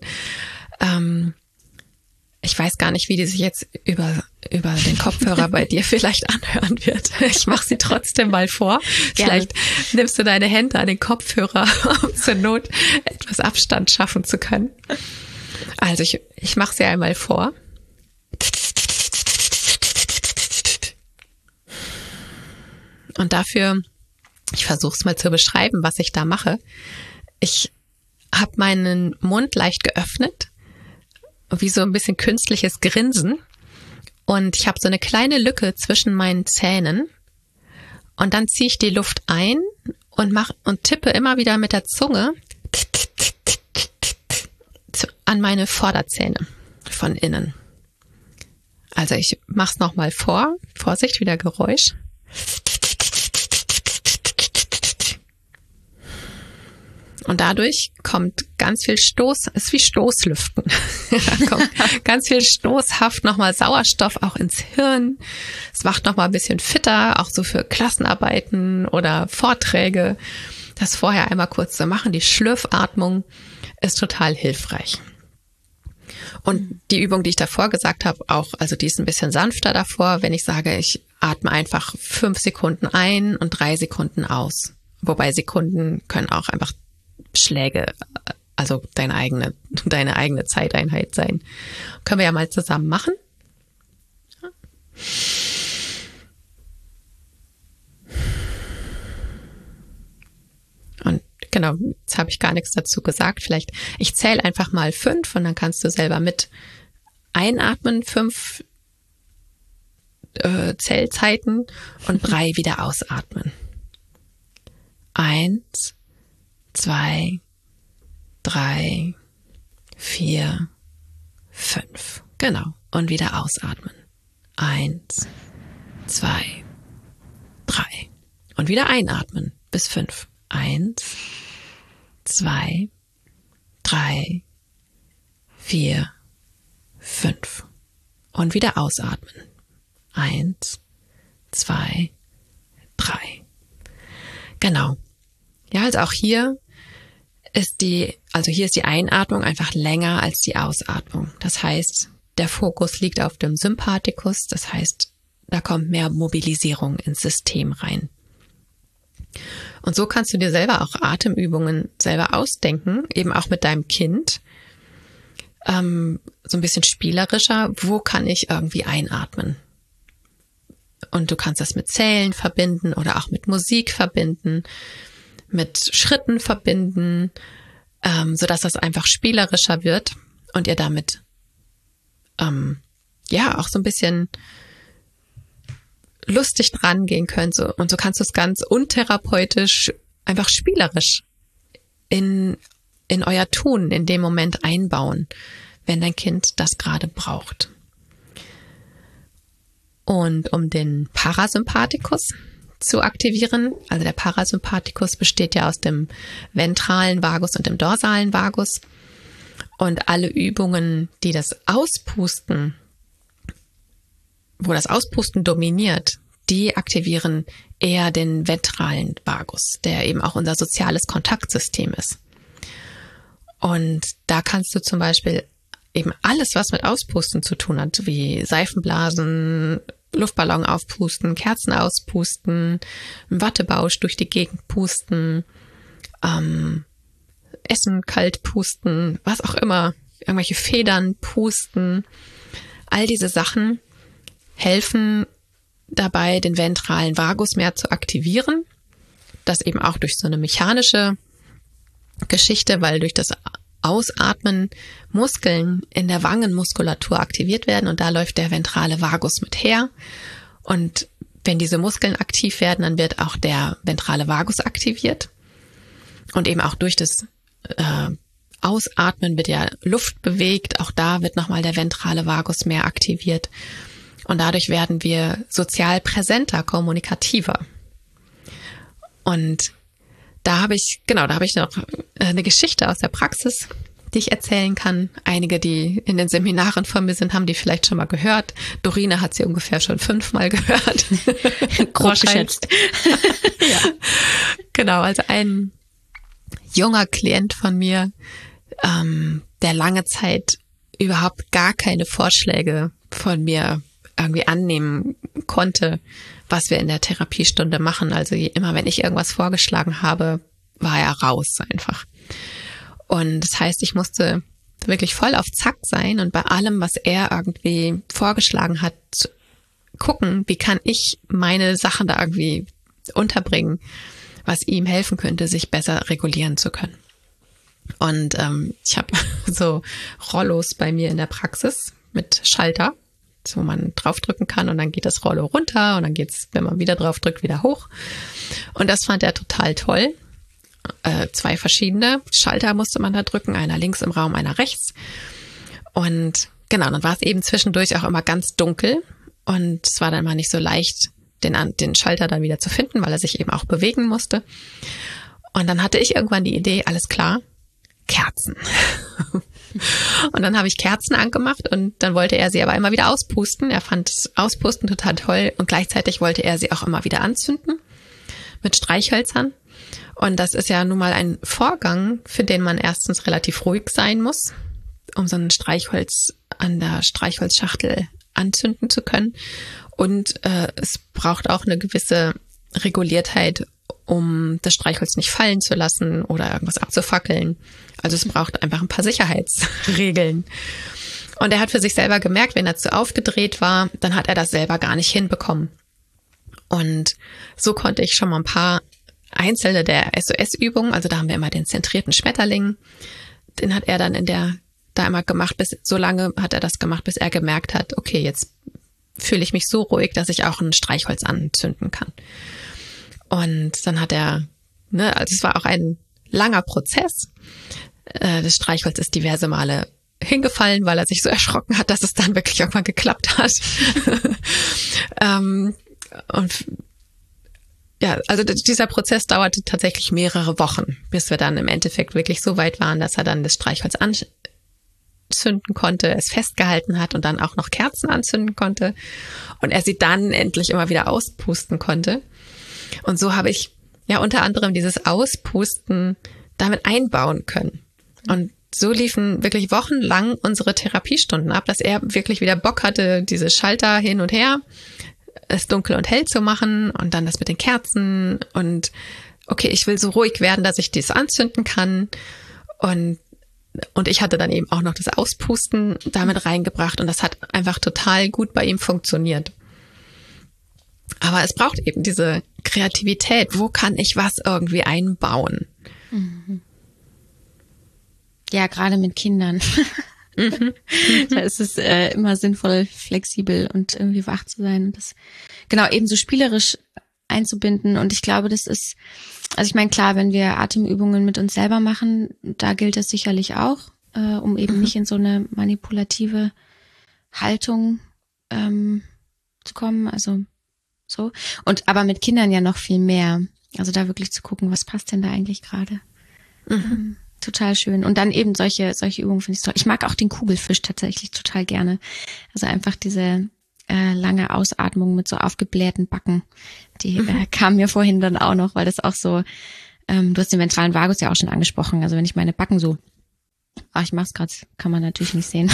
Ich weiß gar nicht, wie die sich jetzt über den Kopfhörer bei dir vielleicht anhören wird. Ich mache sie trotzdem mal vor. Vielleicht nimmst du deine Hände an den Kopfhörer, um zur Not etwas Abstand schaffen zu können. Also ich mache sie einmal vor. Und dafür, ich versuche es mal zu beschreiben, was ich da mache. Ich habe meinen Mund leicht geöffnet, wie so ein bisschen künstliches Grinsen. Und ich habe so eine kleine Lücke zwischen meinen Zähnen. Und dann ziehe ich die Luft ein und tippe immer wieder mit der Zunge an meine Vorderzähne von innen. Also ich mache es nochmal vor. Vorsicht, wieder Geräusch. Und dadurch kommt ganz viel ist wie Stoßlüften. Da kommt ganz viel stoßhaft nochmal Sauerstoff auch ins Hirn. Es macht nochmal ein bisschen fitter, auch so für Klassenarbeiten oder Vorträge. Das vorher einmal kurz zu machen, die Schlürfatmung, ist total hilfreich. Und die Übung, die ich davor gesagt habe, auch, also die ist ein bisschen sanfter davor, wenn ich sage, ich atme einfach 5 Sekunden ein und 3 Sekunden aus. Wobei Sekunden können auch einfach Schläge, also deine eigene Zeiteinheit sein. Können wir ja mal zusammen machen. genau, jetzt habe ich gar nichts dazu gesagt. Vielleicht, ich zähle einfach mal 5 und dann kannst du selber mit einatmen, 5 Zählzeiten und 3 wieder ausatmen. 1, 2, 3, 4, 5. Genau. Und wieder ausatmen. 1, 2, 3. Und wieder einatmen bis 5. 1, 2, 3, 4, 5. Und wieder ausatmen. 1, 2, 3. Genau. Ja, also auch hier ist die Einatmung einfach länger als die Ausatmung. Das heißt, der Fokus liegt auf dem Sympathikus. Das heißt, da kommt mehr Mobilisierung ins System rein. Und so kannst du dir selber auch Atemübungen selber ausdenken, eben auch mit deinem Kind. So ein bisschen spielerischer. Wo kann ich irgendwie einatmen? Und du kannst das mit Zählen verbinden oder auch mit Musik verbinden, mit Schritten verbinden, sodass das einfach spielerischer wird und ihr damit auch so ein bisschen lustig dran gehen könnt. Und so kannst du es ganz untherapeutisch, einfach spielerisch in euer Tun in dem Moment einbauen, wenn dein Kind das gerade braucht. Und um den Parasympathikus zu aktivieren, also der Parasympathikus besteht ja aus dem ventralen Vagus und dem dorsalen Vagus. Und alle Übungen, die das Auspusten, wo das Auspusten dominiert, die aktivieren eher den ventralen Vagus, der eben auch unser soziales Kontaktsystem ist. Und da kannst du zum Beispiel eben alles, was mit Auspusten zu tun hat, wie Seifenblasen, Luftballon aufpusten, Kerzen auspusten, Wattebausch durch die Gegend pusten, Essen kalt pusten, was auch immer, irgendwelche Federn pusten. All diese Sachen helfen dabei, den ventralen Vagus mehr zu aktivieren. Das eben auch durch so eine mechanische Geschichte, weil durch das Ausatmen Muskeln in der Wangenmuskulatur aktiviert werden und da läuft der ventrale Vagus mit her. Und wenn diese Muskeln aktiv werden, dann wird auch der ventrale Vagus aktiviert. Und eben auch durch das Ausatmen wird ja Luft bewegt. Auch da wird nochmal der ventrale Vagus mehr aktiviert. Und dadurch werden wir sozial präsenter, kommunikativer. Und da habe ich noch eine Geschichte aus der Praxis, die ich erzählen kann. Einige, die in den Seminaren von mir sind, haben die vielleicht schon mal gehört. Dorine hat sie ungefähr schon 5-mal gehört. Groß geschätzt. Ja. Genau, also ein junger Klient von mir, der lange Zeit überhaupt gar keine Vorschläge von mir irgendwie annehmen konnte, was wir in der Therapiestunde machen. Also immer, wenn ich irgendwas vorgeschlagen habe, war er raus einfach. Und das heißt, ich musste wirklich voll auf Zack sein und bei allem, was er irgendwie vorgeschlagen hat, gucken, wie kann ich meine Sachen da irgendwie unterbringen, was ihm helfen könnte, sich besser regulieren zu können. Und ich habe so Rollos bei mir in der Praxis mit Schalter, wo man draufdrücken kann und dann geht das Rollo runter und dann geht's, wenn man wieder draufdrückt, wieder hoch. Und das fand er total toll. 2 verschiedene Schalter musste man da drücken, einer links im Raum, einer rechts. Und genau, dann war es eben zwischendurch auch immer ganz dunkel und es war dann mal nicht so leicht, den Schalter dann wieder zu finden, weil er sich eben auch bewegen musste. Und dann hatte ich irgendwann die Idee, alles klar, Kerzen. Und dann habe ich Kerzen angemacht und dann wollte er sie aber immer wieder auspusten. Er fand das Auspusten total toll und gleichzeitig wollte er sie auch immer wieder anzünden mit Streichhölzern. Und das ist ja nun mal ein Vorgang, für den man erstens relativ ruhig sein muss, um so ein Streichholz an der Streichholzschachtel anzünden zu können. Und es braucht auch eine gewisse Reguliertheit, um das Streichholz nicht fallen zu lassen oder irgendwas abzufackeln. Also es braucht einfach ein paar Sicherheitsregeln. Und er hat für sich selber gemerkt, wenn er zu aufgedreht war, dann hat er das selber gar nicht hinbekommen. Und so konnte ich schon mal ein paar einzelne der SOS-Übungen, also da haben wir immer den zentrierten Schmetterling, den hat er dann da immer gemacht, so lange hat er das gemacht, bis er gemerkt hat, okay, jetzt fühle ich mich so ruhig, dass ich auch ein Streichholz anzünden kann. Und dann hat er, also es war auch ein langer Prozess. Das Streichholz ist diverse Male hingefallen, weil er sich so erschrocken hat, dass es dann wirklich irgendwann geklappt hat. Und ja, also dieser Prozess dauerte tatsächlich mehrere Wochen, bis wir dann im Endeffekt wirklich so weit waren, dass er dann das Streichholz anzünden konnte, es festgehalten hat und dann auch noch Kerzen anzünden konnte und er sie dann endlich immer wieder auspusten konnte. Und so habe ich ja unter anderem dieses Auspusten damit einbauen können. Und so liefen wirklich wochenlang unsere Therapiestunden ab, dass er wirklich wieder Bock hatte, diese Schalter hin und her, es dunkel und hell zu machen und dann das mit den Kerzen und okay, ich will so ruhig werden, dass ich das anzünden kann und ich hatte dann eben auch noch das Auspusten damit reingebracht und das hat einfach total gut bei ihm funktioniert. Aber es braucht eben diese Kreativität. Wo kann ich was irgendwie einbauen? Mhm. Ja, gerade mit Kindern. Da ist es immer sinnvoll, flexibel und irgendwie wach zu sein und das genau eben so spielerisch einzubinden. Und ich glaube, das ist, also ich meine, klar, wenn wir Atemübungen mit uns selber machen, da gilt das sicherlich auch, um eben nicht in so eine manipulative Haltung zu kommen. Also so. Und aber mit Kindern ja noch viel mehr. Also da wirklich zu gucken, was passt denn da eigentlich gerade? Total schön. Und dann eben solche Übungen finde ich toll. Ich mag auch den Kugelfisch tatsächlich total gerne. Also einfach diese lange Ausatmung mit so aufgeblähten Backen. Die kam mir vorhin dann auch noch, weil das auch so, du hast den ventralen Vagus ja auch schon angesprochen. Also wenn ich meine Backen so, ich mach's gerade, kann man natürlich nicht sehen.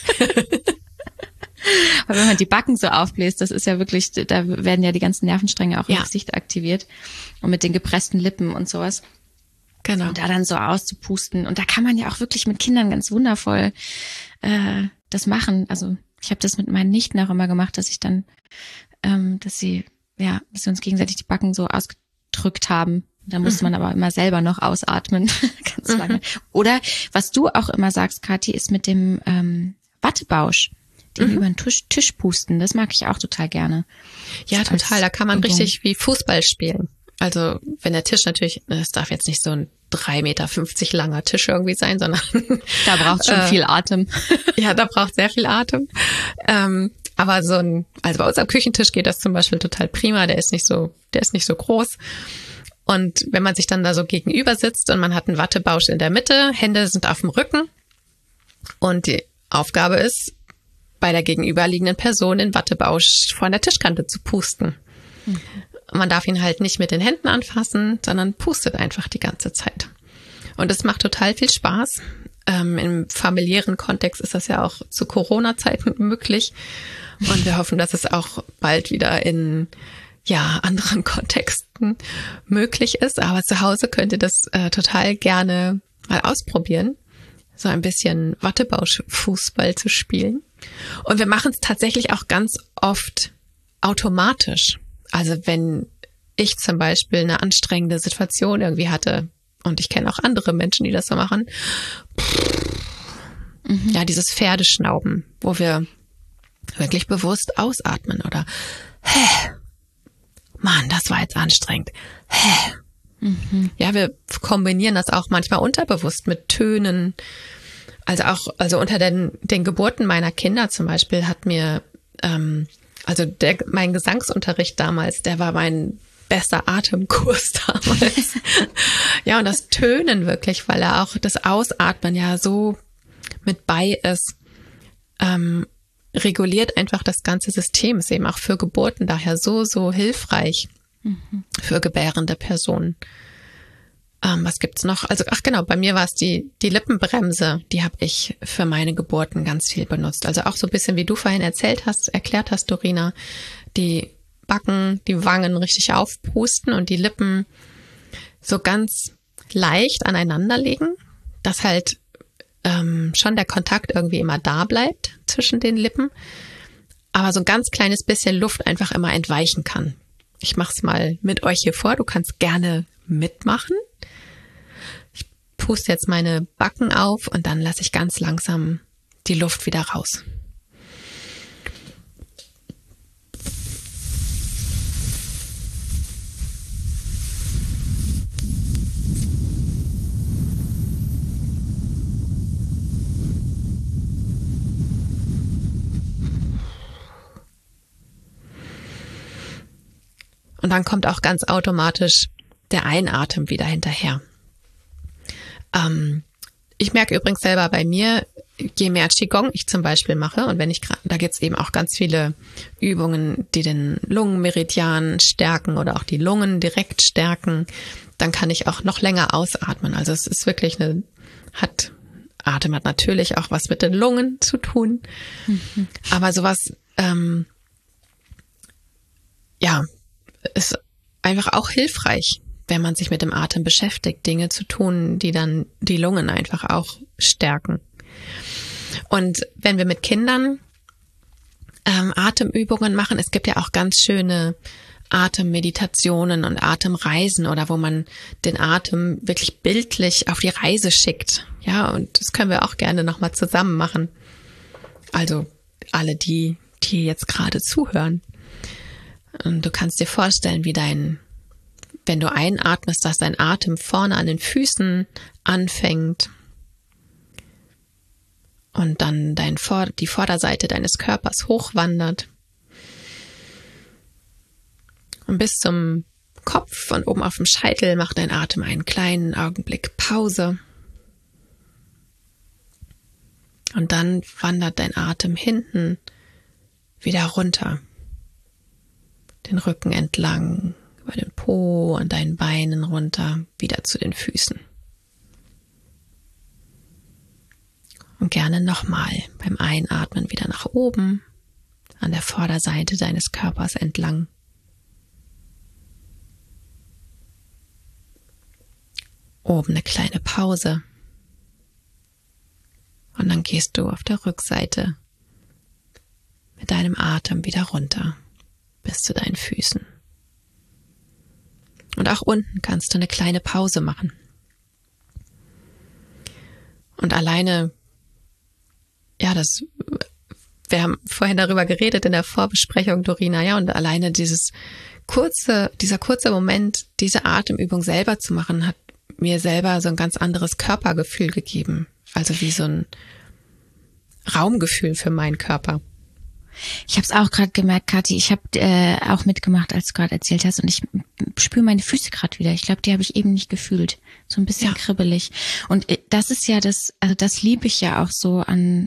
Aber wenn man die Backen so aufbläst, das ist ja wirklich, da werden ja die ganzen Nervenstränge auch im Gesicht aktiviert. Und mit den gepressten Lippen und sowas. Genau. Und da dann so auszupusten. Und da kann man ja auch wirklich mit Kindern ganz wundervoll das machen. Also ich habe das mit meinen Nichten auch immer gemacht, dass ich dann, dass wir uns gegenseitig die Backen so ausgedrückt haben. Da musste man aber immer selber noch ausatmen, ganz lange. Oder was du auch immer sagst, Kathi, ist mit dem Wattebausch, den über den Tisch pusten. Das mag ich auch total gerne. Ja, total. Da kann man richtig wie Fußball spielen. Also wenn der Tisch natürlich, es darf jetzt nicht so ein 3,50 Meter langer Tisch irgendwie sein, sondern da braucht schon viel Atem. Ja, da braucht sehr viel Atem. Aber also bei uns am Küchentisch geht das zum Beispiel total prima. Der ist nicht so groß. Und wenn man sich dann da so gegenüber sitzt und man hat einen Wattebausch in der Mitte, Hände sind auf dem Rücken und die Aufgabe ist, bei der gegenüberliegenden Person den Wattebausch von der Tischkante zu pusten. Man darf ihn halt nicht mit den Händen anfassen, sondern pustet einfach die ganze Zeit. Und es macht total viel Spaß. Im familiären Kontext ist das ja auch zu Corona-Zeiten möglich. Und wir hoffen, dass es auch bald wieder in anderen Kontexten möglich ist. Aber zu Hause könnt ihr das total gerne mal ausprobieren, so ein bisschen Wattebausch-Fußball zu spielen. Und wir machen es tatsächlich auch ganz oft automatisch. Also wenn ich zum Beispiel eine anstrengende Situation irgendwie hatte, und ich kenne auch andere Menschen, die das so machen, ja, dieses Pferdeschnauben, wo wir wirklich bewusst ausatmen oder Mann, das war jetzt anstrengend. Ja, wir kombinieren das auch manchmal unterbewusst mit Tönen. Also unter den Geburten meiner Kinder zum Beispiel hat mir, mein Gesangsunterricht damals, der war mein bester Atemkurs damals. Ja, und das Tönen wirklich, weil er auch das Ausatmen ja so mit bei ist, reguliert einfach das ganze System, ist eben auch für Geburten daher so hilfreich für gebärende Personen. Was gibt's noch? Also, bei mir war es die Lippenbremse, die habe ich für meine Geburten ganz viel benutzt. Also auch so ein bisschen, wie du vorhin erklärt hast, Dorina, die Backen, die Wangen richtig aufpusten und die Lippen so ganz leicht aneinander legen, dass halt schon der Kontakt irgendwie immer da bleibt zwischen den Lippen, aber so ein ganz kleines bisschen Luft einfach immer entweichen kann. Ich mach's mal mit euch hier vor. Du kannst gerne mitmachen. Ich puste jetzt meine Backen auf und dann lasse ich ganz langsam die Luft wieder raus. Und dann kommt auch ganz automatisch der Einatmen wieder hinterher. Ich merke übrigens selber bei mir, je mehr Qigong ich zum Beispiel mache, und da gibt es eben auch ganz viele Übungen, die den Lungenmeridian stärken oder auch die Lungen direkt stärken, dann kann ich auch noch länger ausatmen. Also es ist wirklich Atem hat natürlich auch was mit den Lungen zu tun. Mhm. Aber sowas, ist einfach auch hilfreich, wenn man sich mit dem Atem beschäftigt, Dinge zu tun, die dann die Lungen einfach auch stärken. Und wenn wir mit Kindern Atemübungen machen, es gibt ja auch ganz schöne Atemmeditationen und Atemreisen oder wo man den Atem wirklich bildlich auf die Reise schickt. Ja, und das können wir auch gerne nochmal zusammen machen. Also alle die jetzt gerade zuhören. Und du kannst dir vorstellen, wenn du einatmest, dass dein Atem vorne an den Füßen anfängt und dann die Vorderseite deines Körpers hochwandert und bis zum Kopf und oben auf dem Scheitel macht dein Atem einen kleinen Augenblick Pause. Und dann wandert dein Atem hinten wieder runter. Den Rücken entlang, über den Po und deinen Beinen runter, wieder zu den Füßen. Und gerne nochmal beim Einatmen wieder nach oben, an der Vorderseite deines Körpers entlang. Oben eine kleine Pause. Und dann gehst du auf der Rückseite mit deinem Atem wieder runter bis zu deinen Füßen. Und auch unten kannst du eine kleine Pause machen. Und alleine, wir haben vorhin darüber geredet in der Vorbesprechung, Dorina, und alleine dieser kurze Moment, diese Atemübung selber zu machen, hat mir selber so ein ganz anderes Körpergefühl gegeben. Also wie so ein Raumgefühl für meinen Körper. Ich habe es auch gerade gemerkt, Kathi, ich habe auch mitgemacht, als du gerade erzählt hast, und ich spüre meine Füße gerade wieder. Ich glaube, die habe ich eben nicht gefühlt. So ein bisschen kribbelig. Und das ist ja das liebe ich ja auch so an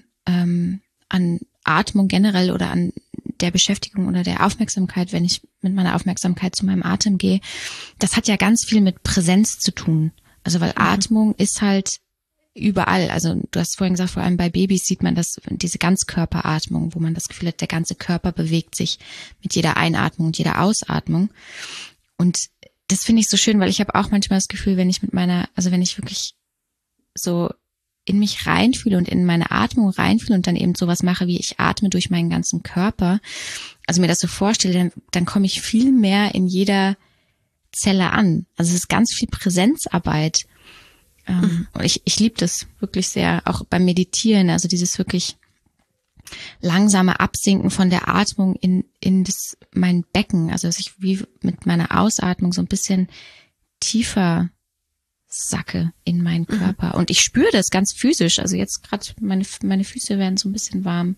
Atmung generell oder an der Beschäftigung oder der Aufmerksamkeit, wenn ich mit meiner Aufmerksamkeit zu meinem Atem gehe. Das hat ja ganz viel mit Präsenz zu tun. Also weil Atmung ist halt überall, also du hast vorhin gesagt, vor allem bei Babys sieht man diese Ganzkörperatmung, wo man das Gefühl hat, der ganze Körper bewegt sich mit jeder Einatmung und jeder Ausatmung. Und das finde ich so schön, weil ich habe auch manchmal das Gefühl, wenn ich wenn ich wirklich so in mich reinfühle und in meine Atmung reinfühle und dann eben sowas mache, wie ich atme durch meinen ganzen Körper, also mir das so vorstelle, dann komme ich viel mehr in jeder Zelle an. Also es ist ganz viel Präsenzarbeit. Und ich liebe das wirklich sehr, auch beim Meditieren, also dieses wirklich langsame Absinken von der Atmung in mein Becken, also dass ich wie mit meiner Ausatmung so ein bisschen tiefer sacke in meinen Körper. Und ich spüre das ganz physisch, also jetzt gerade meine Füße werden so ein bisschen warm.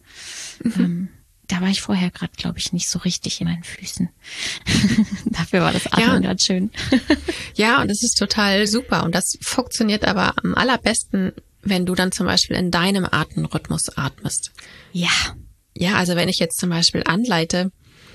Da war ich vorher gerade, glaube ich, nicht so richtig in meinen Füßen. Dafür war das Atmen gerade schön. Ja, und das ist total super. Und das funktioniert aber am allerbesten, wenn du dann zum Beispiel in deinem Atemrhythmus atmest. Ja. Ja, also wenn ich jetzt zum Beispiel anleite,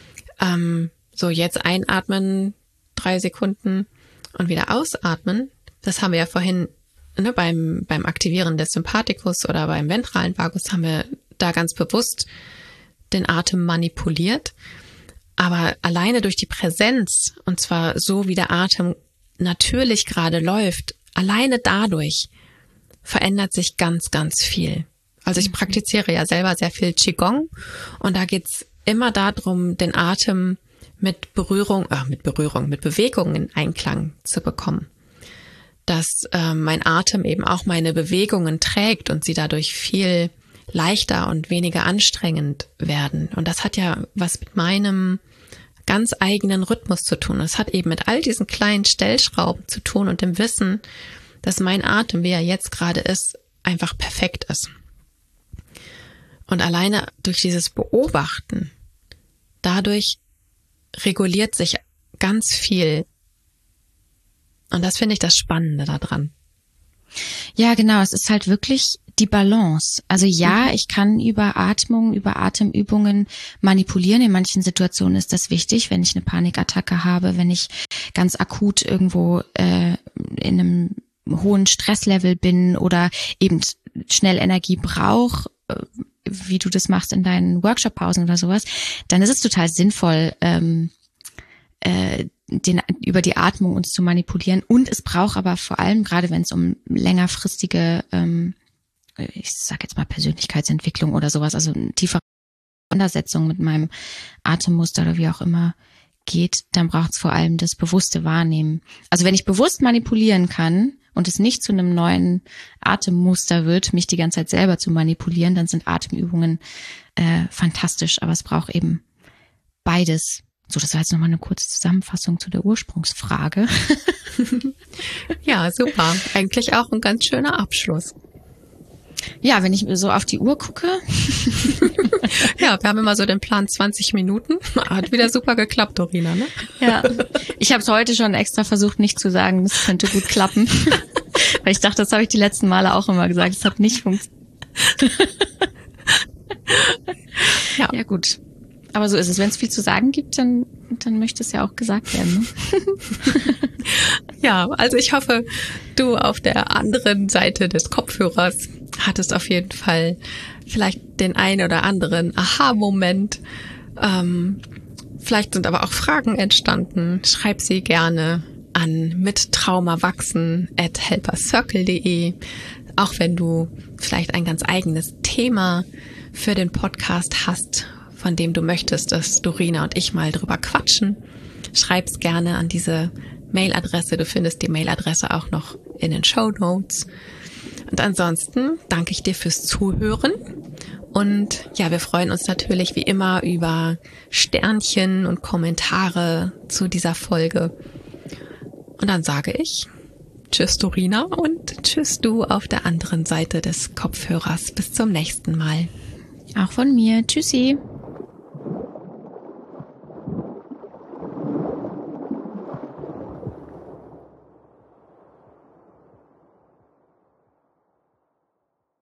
so jetzt einatmen, 3 Sekunden und wieder ausatmen, das haben wir ja vorhin beim Aktivieren des Sympathikus oder beim ventralen Vagus haben wir da ganz bewusst den Atem manipuliert, aber alleine durch die Präsenz, und zwar so wie der Atem natürlich gerade läuft, alleine dadurch verändert sich ganz, ganz viel. Also ich praktiziere ja selber sehr viel Qigong und da geht's immer darum, den Atem mit Bewegung in Einklang zu bekommen. Dass mein Atem eben auch meine Bewegungen trägt und sie dadurch viel leichter und weniger anstrengend werden. Und das hat ja was mit meinem ganz eigenen Rhythmus zu tun. Es hat eben mit all diesen kleinen Stellschrauben zu tun und dem Wissen, dass mein Atem, wie er jetzt gerade ist, einfach perfekt ist. Und alleine durch dieses Beobachten, dadurch reguliert sich ganz viel. Und das finde ich das Spannende daran. Ja, genau. Es ist halt wirklich die Balance. Also ja, ich kann über Atmung, über Atemübungen manipulieren. In manchen Situationen ist das wichtig, wenn ich eine Panikattacke habe, wenn ich ganz akut irgendwo in einem hohen Stresslevel bin oder eben schnell Energie brauche, wie du das machst in deinen Workshop-Pausen oder sowas, dann ist es total sinnvoll, über die Atmung uns zu manipulieren. Und es braucht aber vor allem, gerade wenn es um längerfristige, ich sag jetzt mal Persönlichkeitsentwicklung oder sowas, also eine tiefere Auseinandersetzung mit meinem Atemmuster oder wie auch immer geht, dann braucht es vor allem das bewusste Wahrnehmen. Also wenn ich bewusst manipulieren kann und es nicht zu einem neuen Atemmuster wird, mich die ganze Zeit selber zu manipulieren, dann sind Atemübungen fantastisch. Aber es braucht eben beides. So, das war jetzt nochmal eine kurze Zusammenfassung zu der Ursprungsfrage. Ja, super. Eigentlich auch ein ganz schöner Abschluss. Ja, wenn ich so auf die Uhr gucke. Ja, wir haben immer so den Plan 20 Minuten. Hat wieder super geklappt, Dorina, ne? Ja, ich habe es heute schon extra versucht, nicht zu sagen, das könnte gut klappen. Weil ich dachte, das habe ich die letzten Male auch immer gesagt, es hat nicht funktioniert. Ja, gut. Aber so ist es. Wenn es viel zu sagen gibt, dann möchte es ja auch gesagt werden. Ne? Ja, also ich hoffe, du auf der anderen Seite des Kopfhörers hattest auf jeden Fall vielleicht den einen oder anderen Aha-Moment. Vielleicht sind aber auch Fragen entstanden. Schreib sie gerne an mittraumawachsen@helpercircle.de. Auch wenn du vielleicht ein ganz eigenes Thema für den Podcast hast, von dem du möchtest, dass Dorina und ich mal drüber quatschen. Schreib's gerne an diese Mailadresse. Du findest die Mailadresse auch noch in den Shownotes. Und ansonsten danke ich dir fürs Zuhören. Und ja, wir freuen uns natürlich wie immer über Sternchen und Kommentare zu dieser Folge. Und dann sage ich tschüss Dorina und tschüss du auf der anderen Seite des Kopfhörers. Bis zum nächsten Mal. Auch von mir. Tschüssi.